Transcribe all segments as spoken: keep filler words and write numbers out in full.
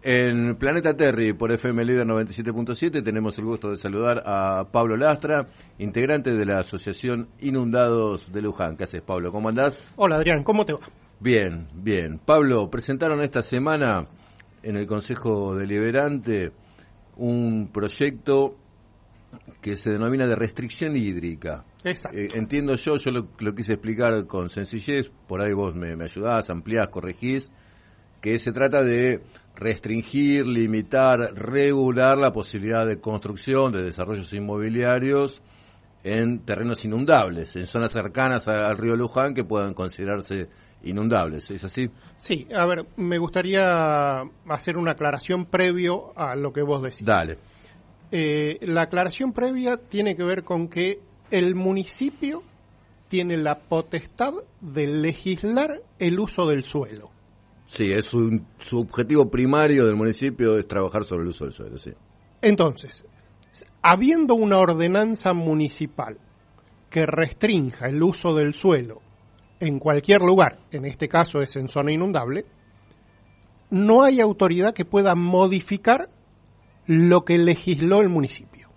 En Planeta Terry, por F M Líder noventa y siete punto siete, tenemos el gusto de saludar a Pablo Lastra, integrante de la Asociación Inundados de Luján. ¿Qué haces, Pablo? ¿Cómo andás? Hola, Adrián, ¿cómo te va? Bien, bien. Pablo, presentaron esta semana en el Consejo Deliberante un proyecto que se denomina de restricción hídrica. Exacto. Eh, entiendo yo, yo lo, lo quise explicar con sencillez, por ahí vos me, me ayudás, ampliás, corregís, que se trata de restringir, limitar, regular la posibilidad de construcción, de desarrollos inmobiliarios en terrenos inundables, en zonas cercanas a, al río Luján que puedan considerarse inundables. ¿Es así? Sí, a ver, me gustaría hacer una aclaración previo a lo que vos decís. Dale. Eh, la aclaración previa tiene que ver con que el municipio tiene la potestad de legislar el uso del suelo. Sí, es su, su objetivo primario del municipio es trabajar sobre el uso del suelo, sí. Entonces, habiendo una ordenanza municipal que restrinja el uso del suelo en cualquier lugar, en este caso es en zona inundable, no hay autoridad que pueda modificar lo que legisló el municipio.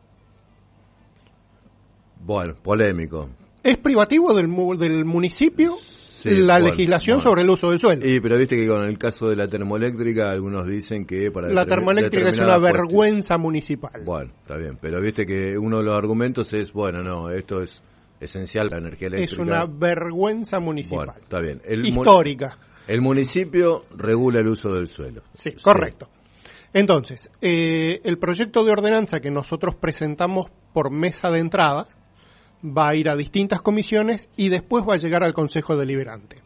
Bueno, polémico. ¿Es privativo del, del municipio? Sí, la bueno, legislación bueno. sobre el uso del suelo. Y pero viste que con el caso de la termoeléctrica algunos dicen que para la termoeléctrica es una vergüenza municipal. Bueno, está bien, pero viste que uno de los argumentos es, bueno, no, esto es esencial, la energía eléctrica. Es una vergüenza municipal. Bueno, está bien. El Histórica. El municipio regula el uso del suelo. Sí, sí. Correcto. Entonces, eh, el proyecto de ordenanza que nosotros presentamos por mesa de entrada va a ir a distintas comisiones y después va a llegar al Consejo Deliberante.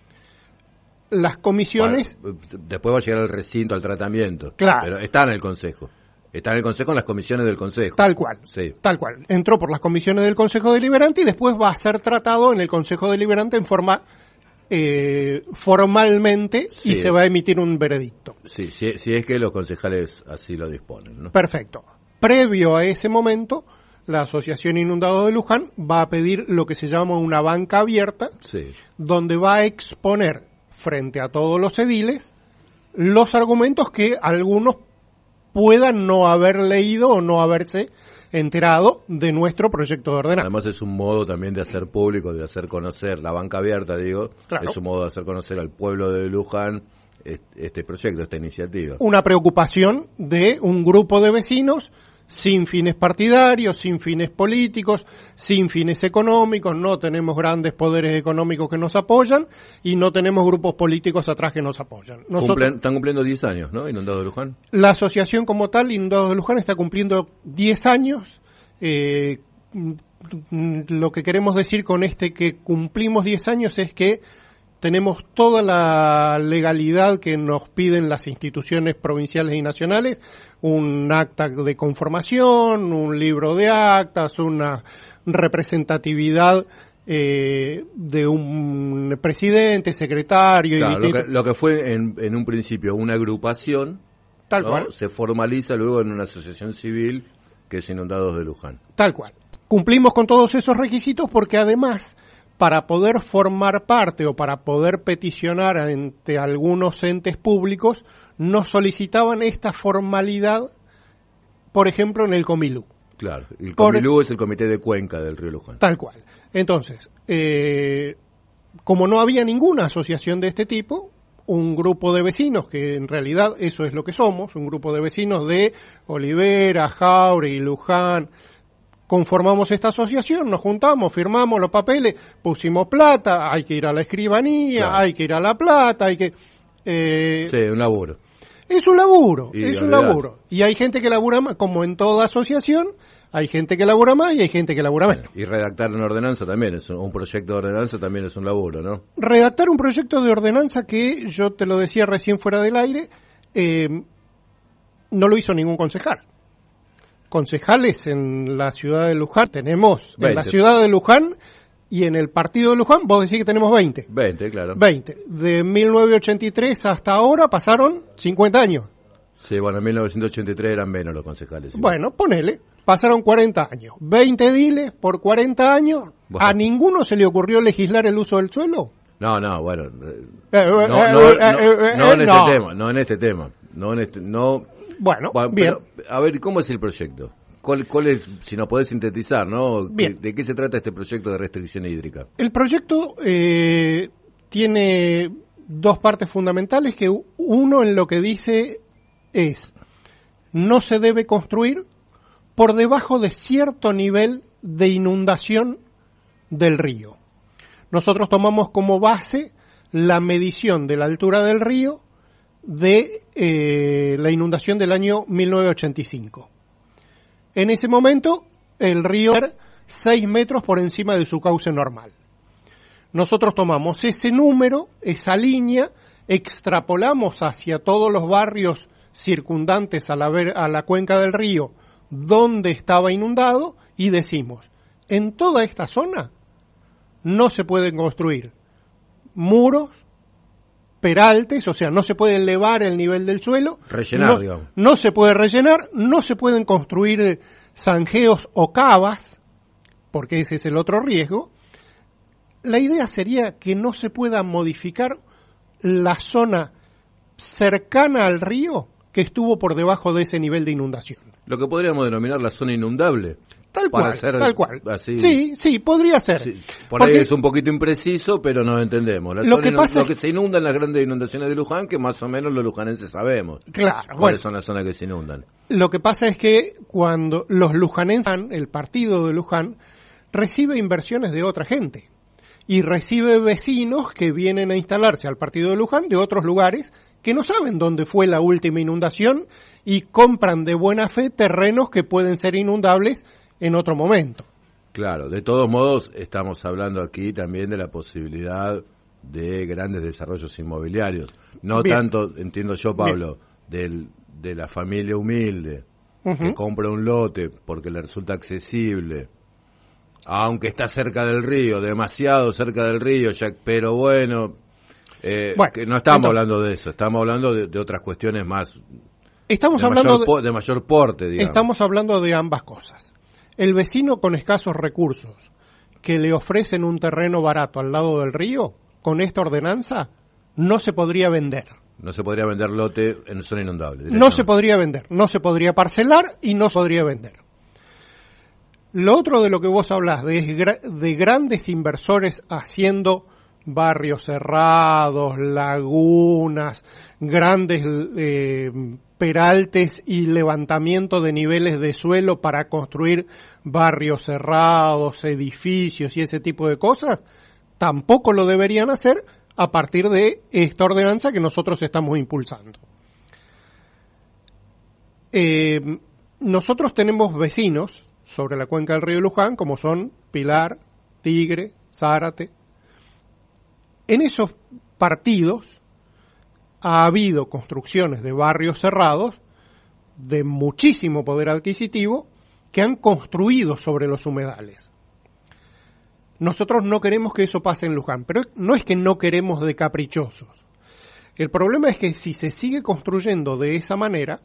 Las comisiones... Bueno, después va a llegar al recinto, al tratamiento. Claro. Pero está en el Consejo. Está en el Consejo, en las comisiones del Consejo. Tal cual. Sí. Tal cual. Entró por las comisiones del Consejo Deliberante y después va a ser tratado en el Consejo Deliberante en forma eh, formalmente sí. Y se va a emitir un veredicto. Sí, si, si es que los concejales así lo disponen, ¿no? Perfecto. Previo a ese momento, la Asociación Inundados de Luján va a pedir lo que se llama una banca abierta, sí. donde va a exponer frente a todos los ediles los argumentos que algunos puedan no haber leído o no haberse enterado de nuestro proyecto de ordenanza. Además es un modo también de hacer público, de hacer conocer, la banca abierta, digo, claro. Es un modo de hacer conocer al pueblo de Luján este proyecto, esta iniciativa. Una preocupación de un grupo de vecinos sin fines partidarios, sin fines políticos, sin fines económicos, no tenemos grandes poderes económicos que nos apoyan y no tenemos grupos políticos atrás que nos apoyan. Nosotros, Cumplen, están cumpliendo diez años, ¿no? Inundados de Luján. La asociación como tal, Inundados de Luján, está cumpliendo diez años. Eh, lo que queremos decir con este que cumplimos diez años es que tenemos toda la legalidad que nos piden las instituciones provinciales y nacionales, un acta de conformación, un libro de actas, una representatividad eh, de un presidente, secretario. Claro, y lo, que, lo que fue en, en un principio una agrupación, tal ¿no? cual, se formaliza luego en una asociación civil que es Inundados de Luján. Tal cual. Cumplimos con todos esos requisitos porque además, para poder formar parte o para poder peticionar ante algunos entes públicos, nos solicitaban esta formalidad, por ejemplo, en el Comilú. Claro, el Comilú por, es el Comité de Cuenca del Río Luján. Tal cual. Entonces, eh, como no había ninguna asociación de este tipo, un grupo de vecinos, que en realidad eso es lo que somos, un grupo de vecinos de Olivera, Jauregui, Luján, conformamos esta asociación, nos juntamos, firmamos los papeles, pusimos plata, hay que ir a la escribanía, claro. Hay que ir a La Plata, hay que... Eh, sí, un laburo. Es un laburo, y es un olvidar. laburo. Y hay gente que labura más, como en toda asociación, hay gente que labura más y hay gente que labura menos. Y redactar una ordenanza también, es un, un proyecto de ordenanza también es un laburo, ¿no? Redactar un proyecto de ordenanza que, yo te lo decía recién fuera del aire, eh, no lo hizo ningún concejal. Concejales en la ciudad de Luján tenemos, veinte. En la ciudad de Luján y en el partido de Luján, vos decís que tenemos veinte. veinte, claro. veinte. De mil novecientos ochenta y tres hasta ahora pasaron cincuenta años. Sí, bueno, en mil novecientos ochenta y tres eran menos los concejales. ¿Sí? Bueno, ponele, pasaron cuarenta años. veinte ediles por cuarenta años, bueno. ¿A ninguno se le ocurrió legislar el uso del suelo? No, no, bueno. No, no, no, no, no en este tema, no en este tema. No, en este, no. Bueno, bueno bien. Pero, a ver, ¿cómo es el proyecto? ¿Cuál, cuál es, si nos podés sintetizar, ¿no? Bien. ¿De qué se trata este proyecto de restricción hídrica? El proyecto eh, tiene dos partes fundamentales, que uno en lo que dice es, no se debe construir por debajo de cierto nivel de inundación del río. Nosotros tomamos como base la medición de la altura del río de eh, la inundación del año mil novecientos ochenta y cinco. En ese momento, el río era seis metros por encima de su cauce normal. Nosotros tomamos ese número, esa línea, extrapolamos hacia todos los barrios circundantes a la, a la cuenca del río donde estaba inundado y decimos, en toda esta zona no se pueden construir muros, peraltes, o sea, no se puede elevar el nivel del suelo. Rellenar, no, digamos. No se puede rellenar, no se pueden construir zanjeos o cavas, porque ese es el otro riesgo. La idea sería que no se pueda modificar la zona cercana al río que estuvo por debajo de ese nivel de inundación. Lo que podríamos denominar la zona inundable. Tal cual, ser tal cual. Así. Sí, sí, podría ser. Sí, por Porque ahí es un poquito impreciso, pero nos entendemos. La lo zona que inund- pasa lo es- que se inundan las grandes inundaciones de Luján, que más o menos los lujanenses sabemos. Claro, ¿Cuáles bueno. son las zonas que se inundan? Lo que pasa es que cuando los lujanenses, el partido de Luján, recibe inversiones de otra gente y recibe vecinos que vienen a instalarse al partido de Luján de otros lugares que no saben dónde fue la última inundación y compran de buena fe terrenos que pueden ser inundables en otro momento. Claro, de todos modos estamos hablando aquí también de la posibilidad de grandes desarrollos inmobiliarios. No Bien. tanto, entiendo yo, Pablo, del, de la familia humilde Ujú. que compra un lote porque le resulta accesible, aunque está cerca del río, demasiado cerca del río, ya, pero bueno, eh, Bueno, que no estamos entonces- hablando de eso, estamos hablando de, de otras cuestiones más, Estamos de hablando mayor, de, po- de mayor porte, digamos. estamos hablando de ambas cosas. El vecino con escasos recursos que le ofrecen un terreno barato al lado del río, con esta ordenanza, no se podría vender. No se podría vender lote en zona inundable. No se directamente. podría vender, no se podría parcelar y no se podría vender. Lo otro de lo que vos hablás, de, gra- de grandes inversores haciendo barrios cerrados, lagunas, grandes eh, peraltes y levantamiento de niveles de suelo para construir barrios cerrados, edificios y ese tipo de cosas, tampoco lo deberían hacer a partir de esta ordenanza que nosotros estamos impulsando. Eh, nosotros tenemos vecinos sobre la cuenca del río Luján, como son Pilar, Tigre, Zárate. En esos partidos ha habido construcciones de barrios cerrados de muchísimo poder adquisitivo que han construido sobre los humedales. Nosotros no queremos que eso pase en Luján, pero no es que no queremos de caprichosos. El problema es que si se sigue construyendo de esa manera,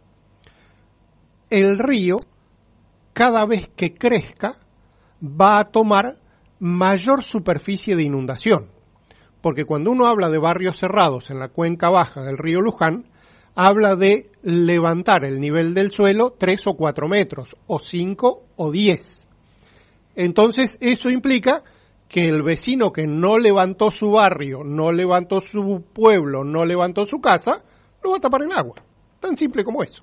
el río, cada vez que crezca, va a tomar mayor superficie de inundación. Porque cuando uno habla de barrios cerrados en la cuenca baja del río Luján, habla de levantar el nivel del suelo tres o cuatro metros, o cinco o diez. Entonces, eso implica que el vecino que no levantó su barrio, no levantó su pueblo, no levantó su casa, lo va a tapar el agua. Tan simple como eso.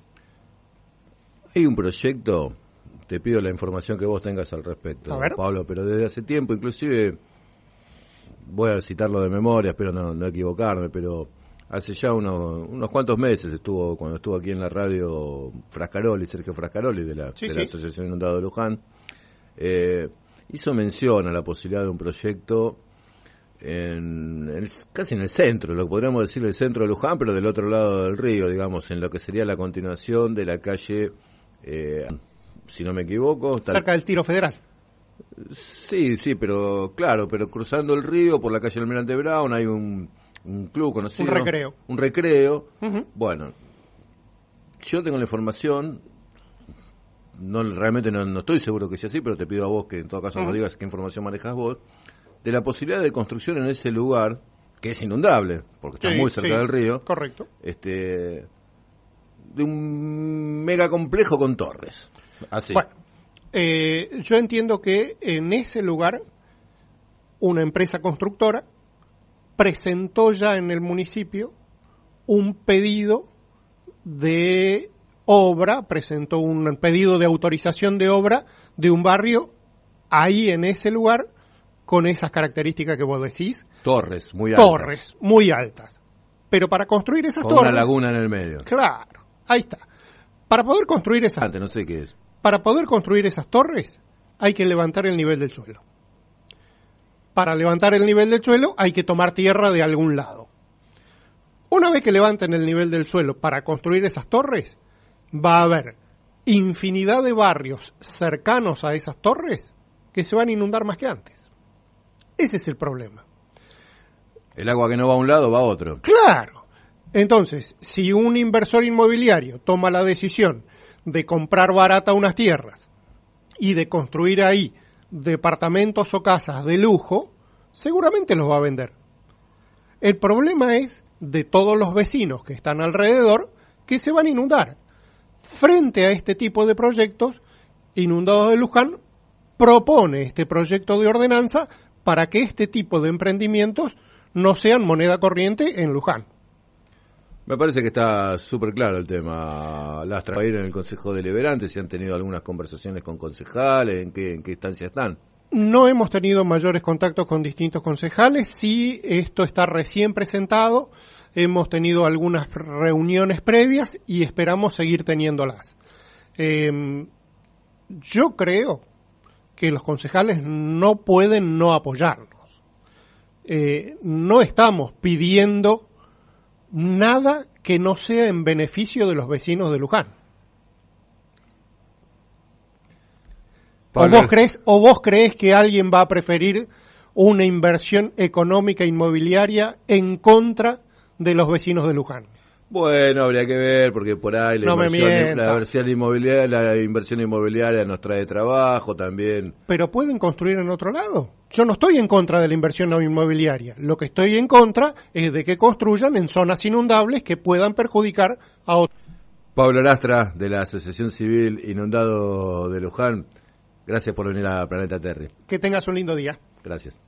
Hay un proyecto, te pido la información que vos tengas al respecto, A ver. Pablo, pero desde hace tiempo, inclusive, voy a citarlo de memoria, espero no, no equivocarme, pero hace ya uno, unos cuantos meses estuvo, cuando estuvo aquí en la radio Frascaroli, Sergio Frascaroli, de la, Sí, de la sí. Asociación Inundado de Luján, eh, hizo mención a la posibilidad de un proyecto en, en- casi en el centro, lo que podríamos decir el centro de Luján, pero del otro lado del río, digamos, en lo que sería la continuación de la calle, eh, si no me equivoco, tal- Cerca del Tiro Federal. sí, sí, pero claro, pero cruzando el río por la calle Almirante Brown hay un, un club conocido. Un recreo. Un recreo. Ujú. Bueno, yo tengo la información, no realmente no, no estoy seguro que sea así, pero te pido a vos que en todo caso nos Ujú. digas qué información manejas vos, de la posibilidad de construcción en ese lugar, que es inundable, porque está Sí, muy cerca sí, del río, Correcto. este de un megacomplejo con torres. Así. Bueno, eh, yo entiendo que en ese lugar una empresa constructora presentó ya en el municipio un pedido de obra, presentó un pedido de autorización de obra de un barrio ahí en ese lugar con esas características que vos decís. Torres muy altas. Torres muy altas. Pero para construir esas con torres... una laguna en el medio. Claro, ahí está. Para poder construir esas... Antes, no sé qué es. Para poder construir esas torres hay que levantar el nivel del suelo. Para levantar el nivel del suelo hay que tomar tierra de algún lado. Una vez que levanten el nivel del suelo para construir esas torres, va a haber infinidad de barrios cercanos a esas torres que se van a inundar más que antes. Ese es el problema. El agua que no va a un lado va a otro. Claro. Entonces, si un inversor inmobiliario toma la decisión de comprar barata unas tierras y de construir ahí departamentos o casas de lujo, seguramente los va a vender. El problema es de todos los vecinos que están alrededor que se van a inundar. Frente a este tipo de proyectos, Inundados de Luján propone este proyecto de ordenanza para que este tipo de emprendimientos no sean moneda corriente en Luján. Me parece que está súper claro el tema. Las trajo en el Consejo Deliberante, si han tenido algunas conversaciones con concejales, en qué, en qué instancia están. No hemos tenido mayores contactos con distintos concejales, sí, esto está recién presentado, hemos tenido algunas reuniones previas y esperamos seguir teniéndolas. Eh, yo creo que los concejales no pueden no apoyarnos. Eh, no estamos pidiendo nada que no sea en beneficio de los vecinos de Luján. ¿O vos crees, o vos crees que alguien va a preferir una inversión económica inmobiliaria en contra de los vecinos de Luján? Bueno, habría que ver, porque por ahí la, no inversión, la, inversión inmobiliaria, la inversión inmobiliaria nos trae trabajo también. Pero pueden construir en otro lado. Yo no estoy en contra de la inversión inmobiliaria. Lo que estoy en contra es de que construyan en zonas inundables que puedan perjudicar a otros. Pablo Lastra, de la Asociación Civil Inundado de Luján. Gracias por venir a Planeta Terry. Que tengas un lindo día. Gracias.